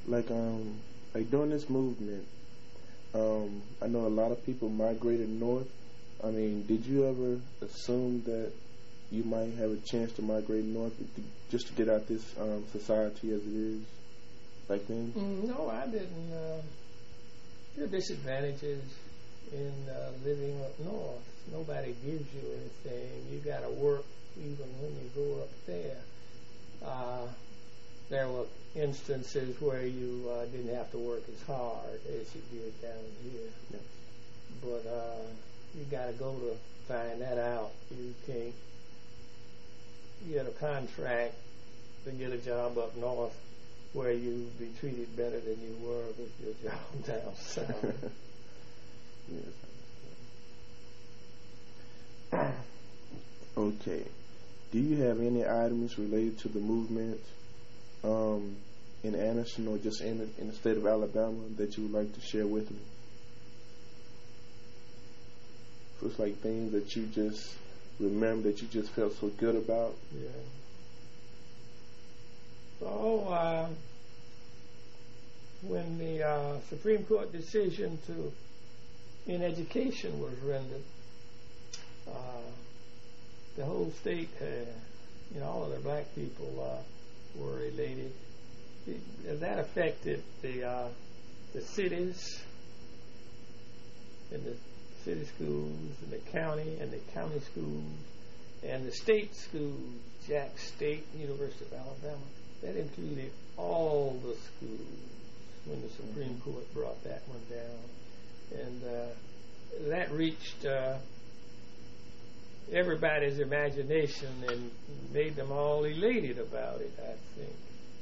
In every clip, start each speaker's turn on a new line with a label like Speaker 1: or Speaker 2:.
Speaker 1: like like during this movement, I know a lot of people migrated north. I mean, did you ever assume that you might have a chance to migrate north just to get out this society as it is back then?
Speaker 2: No, I didn't. There are disadvantages in living up north. Nobody gives you anything. You got to work even when you go up there. There were instances where you didn't have to work as hard as you did down here.
Speaker 1: Yes.
Speaker 2: But you got to go to find that out. You can't get a contract to get a job up north where you'd be treated better than you were with your job down south.
Speaker 1: Yes. Okay. Do you have any items related to the movement in Anderson or just in the state of Alabama that you would like to share with me? So it's like things that you just remember that you just felt so good about.
Speaker 2: Yeah. So when the Supreme Court decision in education was rendered, the whole state had, all of the black people were elated. That affected the cities and the city schools and the county schools and the state schools, Jack State, University of Alabama. That included all the schools when the Supreme Court brought that one down. And that reached everybody's imagination and made them all elated about it, I think.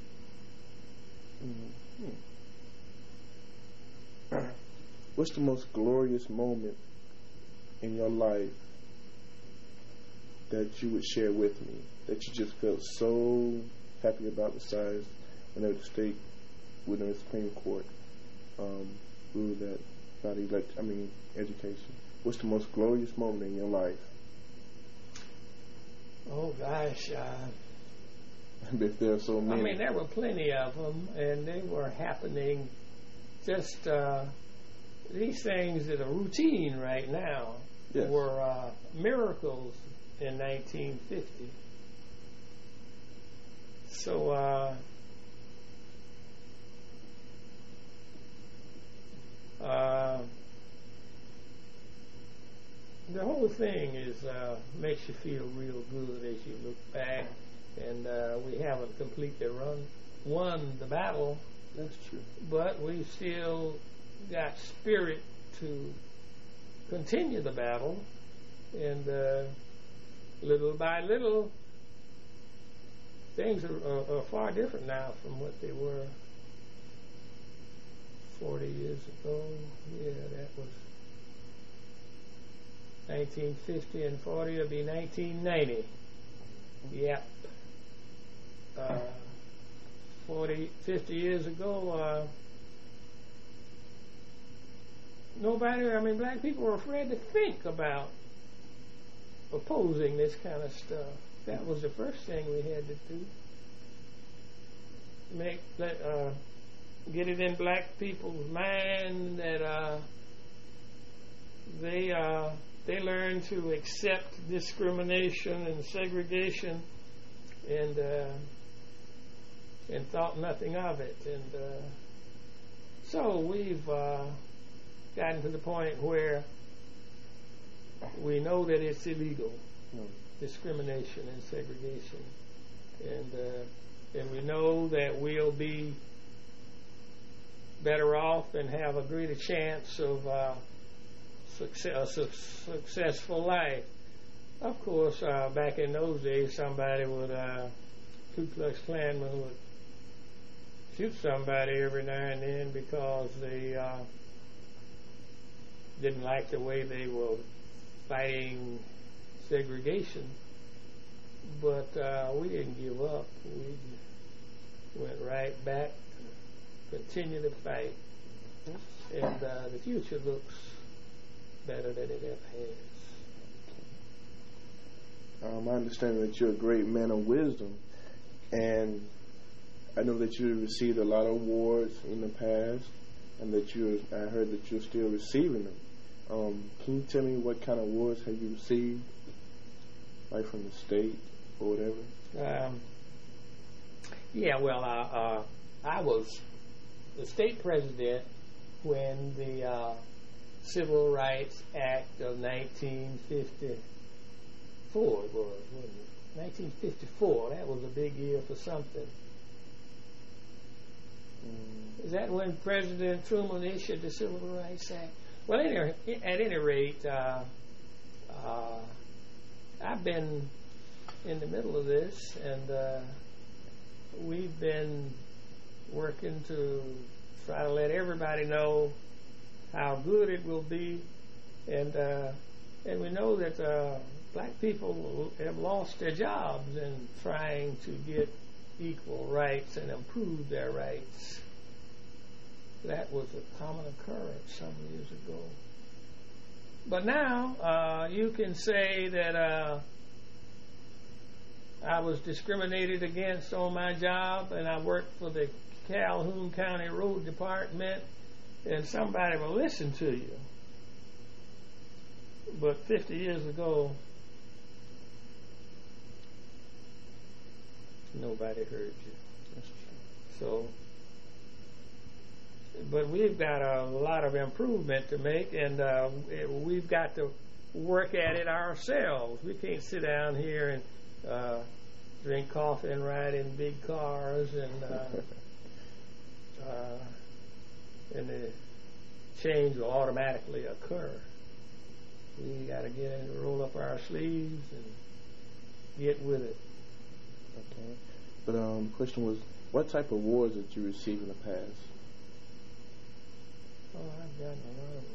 Speaker 1: Mm-hmm. What's the most glorious moment in your life that you would share with me, that you just felt so happy about, besides whenever the state, whenever the Supreme Court ruled that about education? What's the most glorious moment in your life?
Speaker 2: Oh gosh,
Speaker 1: if there are so many.
Speaker 2: There were plenty of them, and they were happening. Just these things that are routine right now were miracles in 1950. So the whole thing makes you feel real good as you look back, and we haven't completely won the battle.
Speaker 1: That's true.
Speaker 2: But we still got spirit to continue the battle, and little by little, things are far different now from what they were 40 years ago. Yeah, that was 1950, and 40 will be 1990. Yep. 50 years ago, black people were afraid to think about opposing this kind of stuff. That was the first thing we had to do. Get it in black people's mind that they learn to accept discrimination and segregation, and thought nothing of it. And so we've gotten to the point where we know that it's illegal, discrimination and segregation, and we know that we'll be better off and have a greater chance of a successful life. Of course, back in those days, somebody would, Ku Klux Klanman would shoot somebody every now and then because they didn't like the way they were fighting segregation. But we didn't give up. We went right back to continue to fight. And the future looks better than it ever has.
Speaker 1: I understand that you're a great man of wisdom, and I know that you received a lot of awards in the past, and that I heard that you're still receiving them. Can you tell me what kind of awards have you received, like from the state or whatever?
Speaker 2: Yeah, well, I was the state president when the Civil Rights Act of 1954 was, wasn't it? 1954. That was a big year for something. Is that when President Truman issued the Civil Rights Act? Well, at any rate, I've been in the middle of this, and we've been working to try to let everybody know how good it will be, and we know that black people have lost their jobs in trying to get equal rights and improve their rights. That was a common occurrence some years ago. But now you can say that I was discriminated against on my job, and I worked for the Calhoun County Road Department, and somebody will listen to you. But 50 years ago, nobody heard you.
Speaker 1: That's true.
Speaker 2: So, but we've got a lot of improvement to make, and we've got to work at it ourselves. We can't sit down here and drink coffee and ride in big cars and the change will automatically occur. We got to get in, roll up our sleeves and get with it.
Speaker 1: Okay. But the question was, what type of awards did you receive in the past?
Speaker 2: Oh, I've gotten a lot of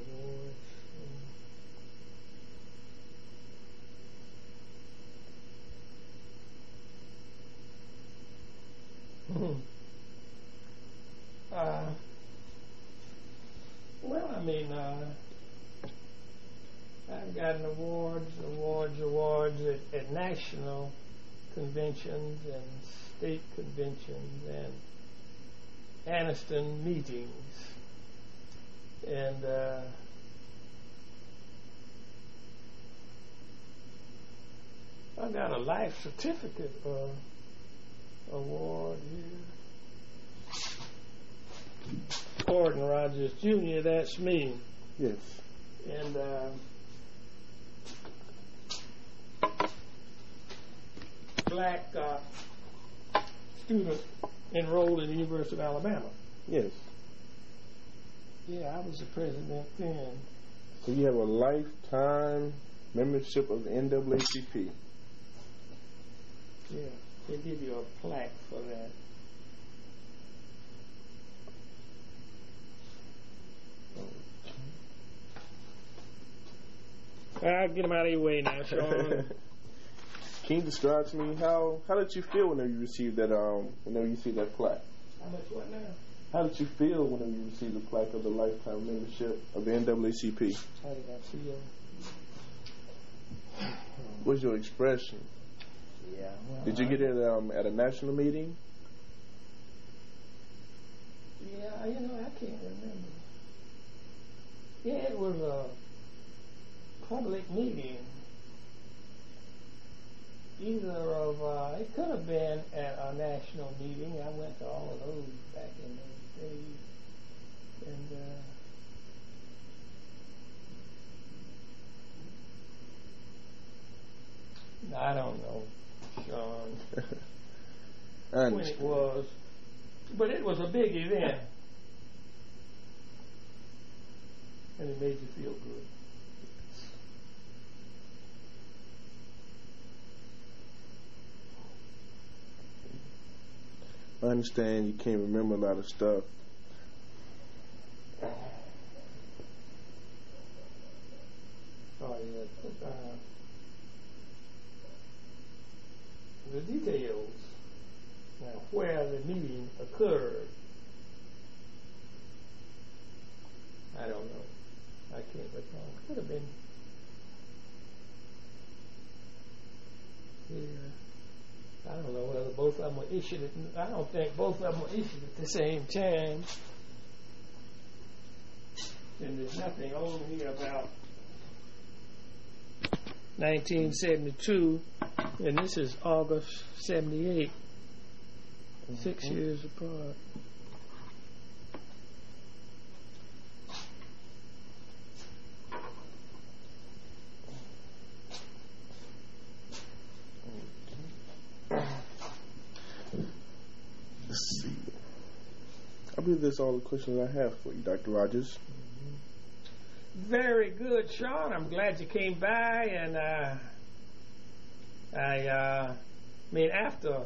Speaker 2: awards. Well, I mean, I've gotten awards at national conventions and state conventions and Anniston meetings. And I got a life certificate award here. Gordon Rogers Jr., that's me.
Speaker 1: Yes.
Speaker 2: And black student enrolled in the University of Alabama.
Speaker 1: Yes.
Speaker 2: Yeah, I was the president then.
Speaker 1: So you have a lifetime membership of the NAACP.
Speaker 2: Yeah, they give you a plaque for that. I'll get them out of your way now, Sean.
Speaker 1: Can you describe to me how did you feel when you received that whenever you received that plaque?
Speaker 2: How much what now?
Speaker 1: How did you feel whenever you received the plaque of the lifetime membership of the NAACP?
Speaker 2: How did I feel?
Speaker 1: What's your expression?
Speaker 2: Yeah. Well,
Speaker 1: did you get it at a national meeting?
Speaker 2: Yeah, I can't remember. Yeah, it was a public meeting. Either of, it could have been at a national meeting. I went to all of those back in those days. And I don't know, Sean, when it was. But it was a big event. And it made you feel good.
Speaker 1: I understand you can't remember a lot of stuff.
Speaker 2: Oh, yeah. The details. Now, where the meeting occurred, I don't know. I can't recall. Could have been here. I don't know whether both of them were issued. I don't think both of them were issued at the same time. And there's nothing on here about 1972, and this is August 78, 6 years apart.
Speaker 1: Let's see. I believe that's all the questions I have for you, Dr. Rogers.
Speaker 2: Very good, Sean. I'm glad you came by, and I mean, after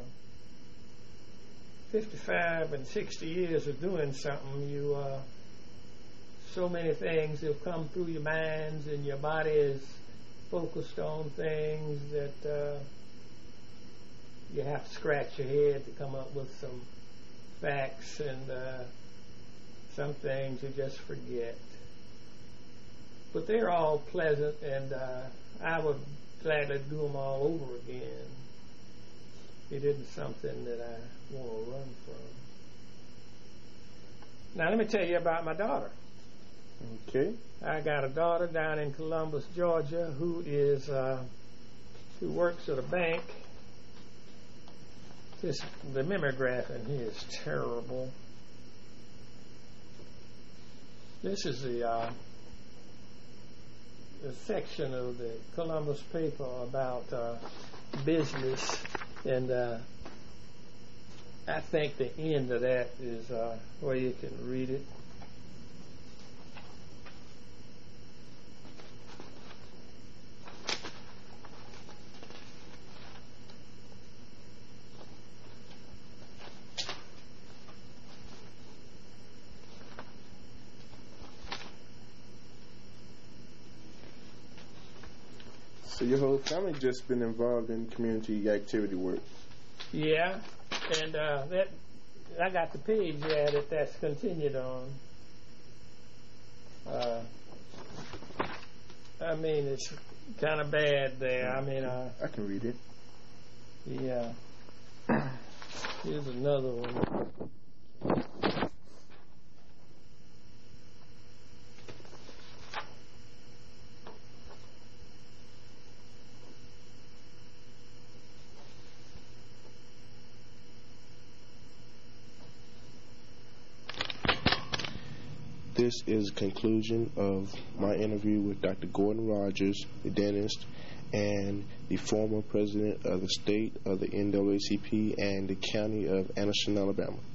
Speaker 2: 55 and 60 years of doing something, so many things have come through your minds, and your body is focused on things that you have to scratch your head to come up with some facts, and some things you just forget. But they're all pleasant, and I would gladly do them all over again. It isn't something that I want to run from. Now, let me tell you about my daughter.
Speaker 1: Okay.
Speaker 2: I got a daughter down in Columbus, Georgia, who works at a bank. The mimeograph in here is terrible. This is the section of the Columbus paper about business, and I think the end of that is where you can read it.
Speaker 1: So your whole family just been involved in community activity work?
Speaker 2: Yeah, and that I got the page added that's continued on. I mean, it's kind of bad there. I mean,
Speaker 1: I can read it.
Speaker 2: Yeah. Here's another one.
Speaker 1: This is a conclusion of my interview with Dr. Gordon Rogers, the dentist, and the former president of the state of the NAACP and the county of Anderson, Alabama.